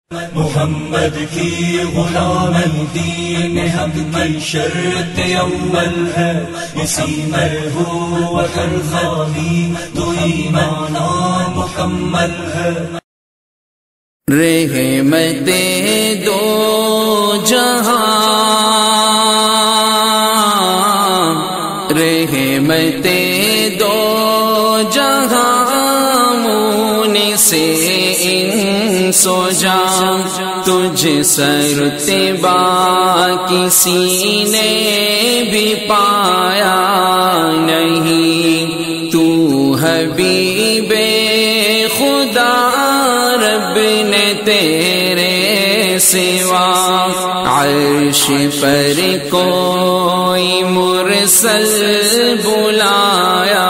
محمد کی غلام دین حق کی شرط اول ہے، اسی میں ہو ہر خامی تو ایمان مکمل ہے۔ رحمت دو جہاں، رحمت دو جہاں سے انس و جاں، تجھ سرتبا کسی نے بھی پایا نہیں، تو حبیب خدا رب نے تیرے سوا عرش پر کوئی مرسل بلایا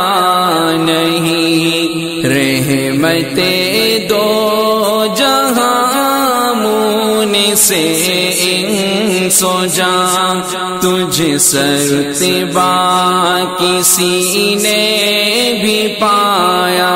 نہیں۔ رحمت دو جہاں مون سے انس و جاں، تجھ سرتبا کسی نے بھی پایا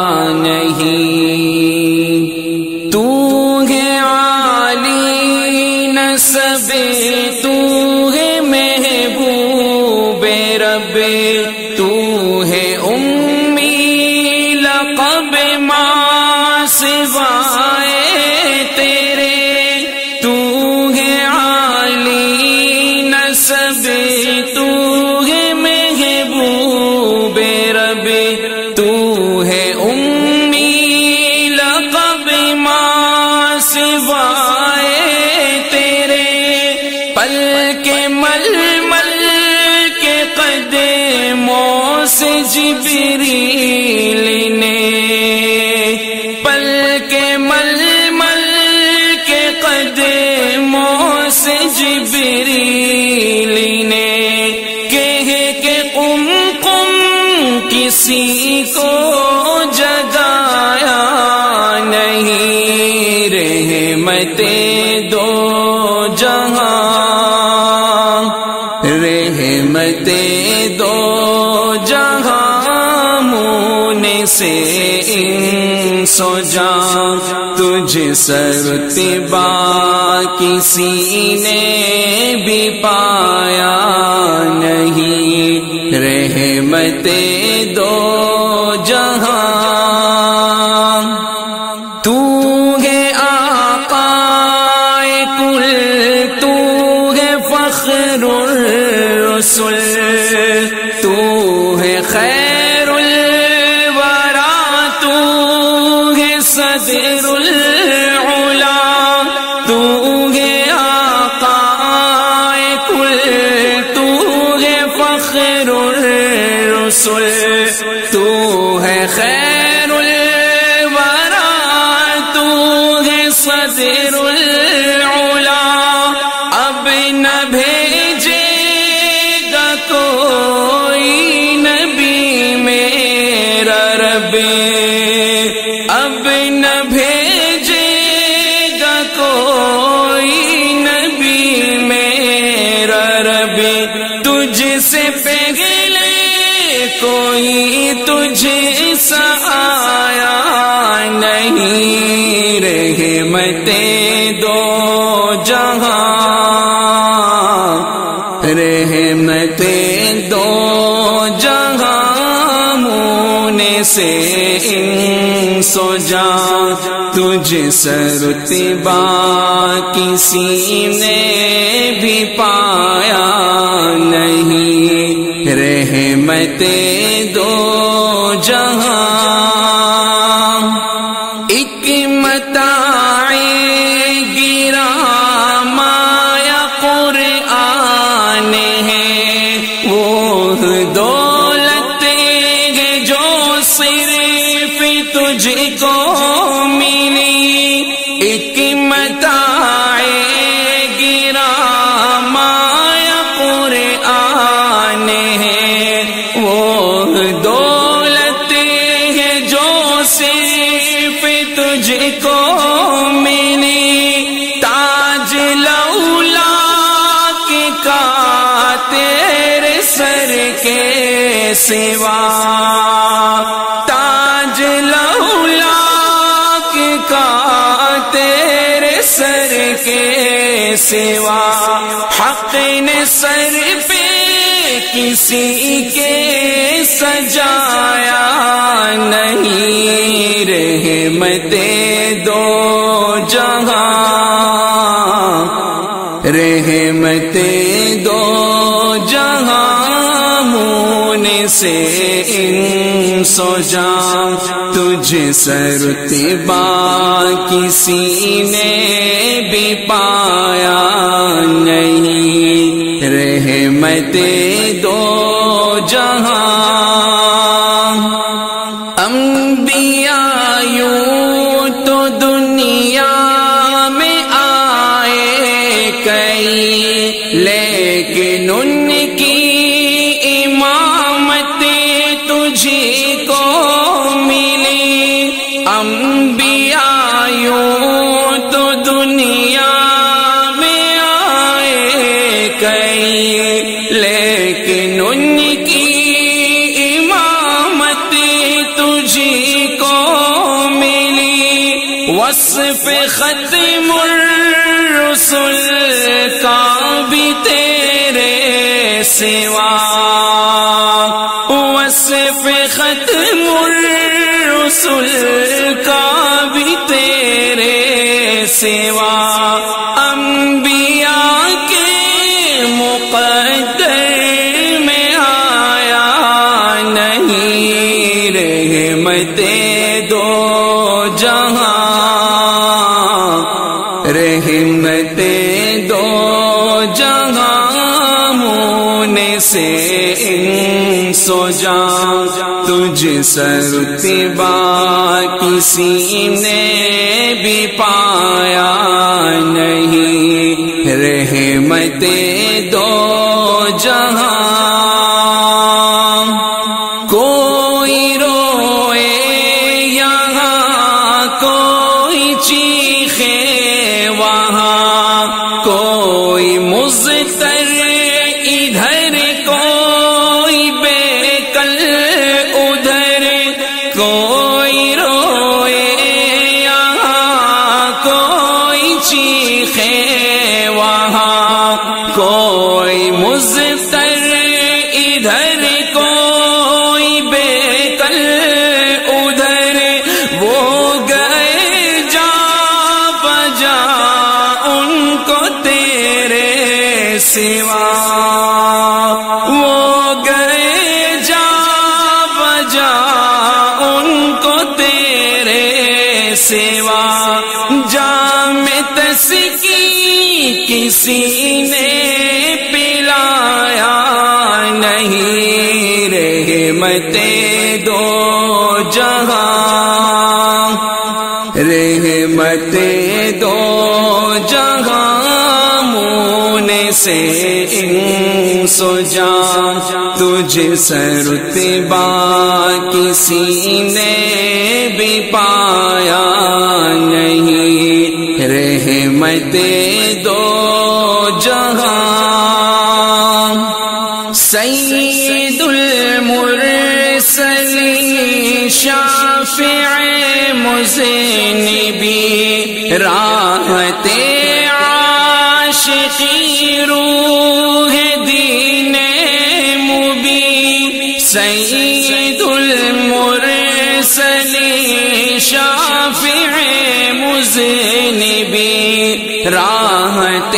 نہیں۔ تو ہے عالی نسب، تو ہے محبوب رب، تو ہے امی لقب ماں سوائے تیرے، تو ہے عالی نسب، تو ہے محبوب رب، تو ہے امی لقب ماں سوائے تیرے، پل کے مل مل کے قدموں سے جبریل نے، پل کے مل مل کے قدموں سے جبریل نے کہے کہ قم قم کسی کو جگایا نہیں۔ رحمت دو جہاں، رحمت دو جہاں مون سے انس و جاں، تجھ سرتبا کسی نے بھی پایا نہیں۔ رحمت دو جہاں، تو ہے آقا کل، تو ہے فخر الرسل، تو ہے خیر الورا، تو ہے صدر العلا، تو ہے آقا کل، تو ہے فخر الرسل، تو ہے خیر الورا، تو ہے صدر العلا۔ اب نہ بھیجے گا کوئی نبی میرا رب، اب نہ بھیجے گا کوئی نبی میرا رب، تجھ سے پہلے کوئی تجھ سا آیا نہیں۔ رحمت دو جہاں، رحمت دو جہاں مون سے انس و جاں، تجھ سرتبا کسی نے بھی پایا نہیں۔ رحمت دو جہاں، ایک متاع گراں مایا قرآن ہے، وہ دولت ہے جو صرف تجھ کو ملی، ایک متاع گراں مایا قرآن ہے، وہ دولت ہے جو صرف تجھ کو ملی، تاج لولا کا تیرے سر کے سوا، تاج لولا کا تیرے سر کے سوا حق نے سر پہ کسی کے سجایا نہیں، رحمت دو جہاں، رحمت دو جہاں، مون سے انس و جاں، تجھ سرتبا کسی نے بھی پایا نہیں، رحمت دو جہاں۔ انبیاء یوں تو دنیا میں آئے کئی، لیکن ان کی امامت تجھی کو ملی۔ انبیاء یوں تو دنیا میں آئے کئی، لیکن ان کی امامت تجھی کو ملی۔ وصف ختم الرسل کا بھی تیرے سوا، وصف ختم الرسل کا بھی تیرے سوا، انبیاء کے مقدر میں آیا نہیں، رحمت دو جہاں، رحمت دو جہاں، مون سے انس و جاں، تجھ سرتبا کسی نے بھی پایا نہیں، رحمت دو جہاں۔ کوئی روئے یہاں، کوئی چیخے وہاں، کوئی مضطر ادھر، کوئی بے کل ادھر، کوئی روئے یہاں، کوئی چیخے وہاں، کوئی مضطر ادھر، کوئی بے کل ادھر، وہ گئے جا بجا ان کو تیرے سوا، وہ گئے جا بجا ان کو تیرے سوا۔ جام تسکی کسی نے پلایا نہیں، رحمت دو جہاں، رحمت دو جہاں، مون سے انس و جاں، تجھ سرتبا کسی نے بھی پایا نہیں، رحمت دو جہاں۔ سید المرسلین شافع مذنبی، راحت عاشقی روح دین مبین، سید المرسلین شافع مذنبی، راحت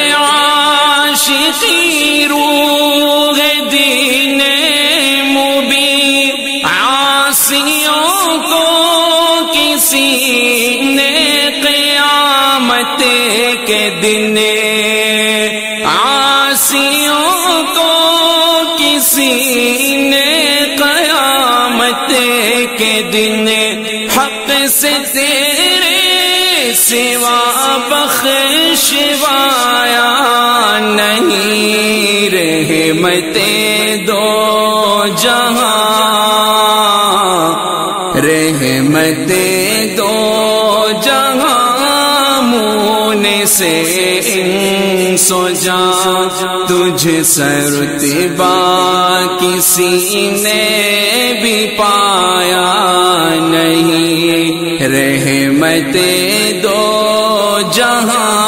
عاشقی روح دین مبین، عاصیوں کو کسی نے قیامت کے دن، عاصیوں کو کسی نے قیامت کے دن، حق سے تیرے سوا بخشوایا نہیں، رحمت دو جہاں، رحمت دو جہاں، مون سے انس و جاں، تجھ سرتبا کسی نے بھی پایا نہیں، رحمت دو جہاں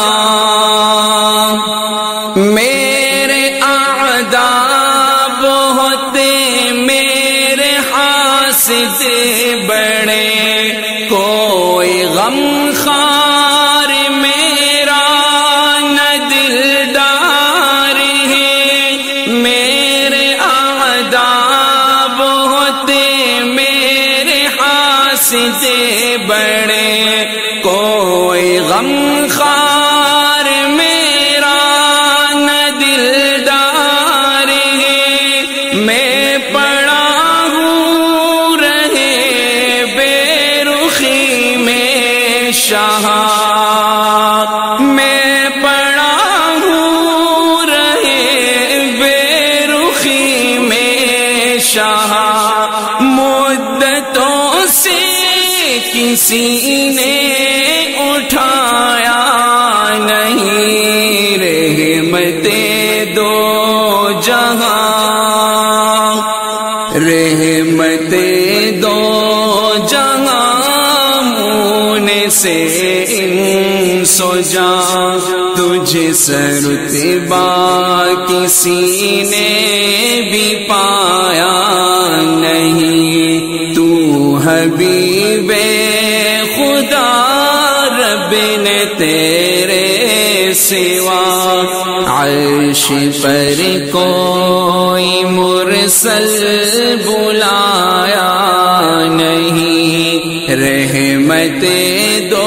میرے اعداء بہت میرے حاسد بڑے کوئی غم خار میرا نہ دلدار ہے میرے اعداء بہت میرے حاسد بڑے کوئی غم خار میرا نہ دلدار ہے میں پڑا ہوں رہے بے رخی میں شاہ میں پڑا ہوں رہے بے رخی میں شاہ مدتوں سے کسی نے اٹھایا نہیں رحمت دو جہاں رحمت دو جہاں مونے سے انس و جاں تجھ سے رتبہ کسی نے بھی پایا نہیں تو حبیب خدا رب نے تیرے سوا عرش پر کوئی مرسل بلایا نہیں رحمت دو